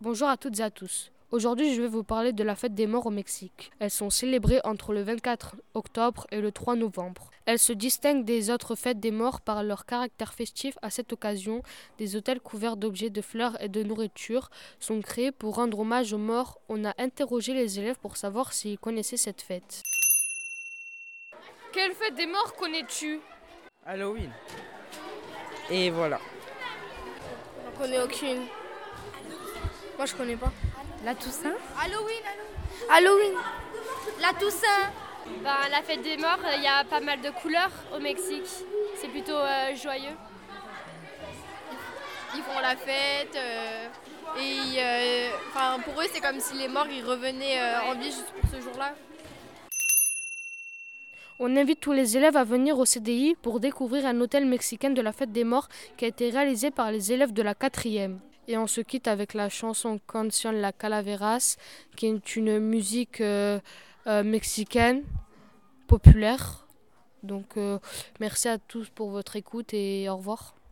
Bonjour à toutes et à tous. Aujourd'hui, je vais vous parler de la fête des morts au Mexique. Elles sont célébrées entre le 24 octobre et le 3 novembre. Elles se distinguent des autres fêtes des morts par leur caractère festif. À cette occasion, des hôtels couverts d'objets de fleurs et de nourriture sont créés pour rendre hommage aux morts. On a interrogé les élèves pour savoir s'ils connaissaient cette fête. Quelle fête des morts connais-tu? Halloween. Et voilà. J'en connais aucune. Moi, je connais pas. La Toussaint? Halloween. La Toussaint! La fête des morts, il y a pas mal de couleurs au Mexique. C'est plutôt joyeux. Ils font la fête pour eux c'est comme si les morts ils revenaient en vie juste pour ce jour-là. On invite tous les élèves à venir au CDI pour découvrir un hôtel mexicain de la fête des morts qui a été réalisé par les élèves de la 4e. Et on se quitte avec la chanson Canción La Calaveras, qui est une musique mexicaine populaire. Donc merci à tous pour votre écoute et au revoir.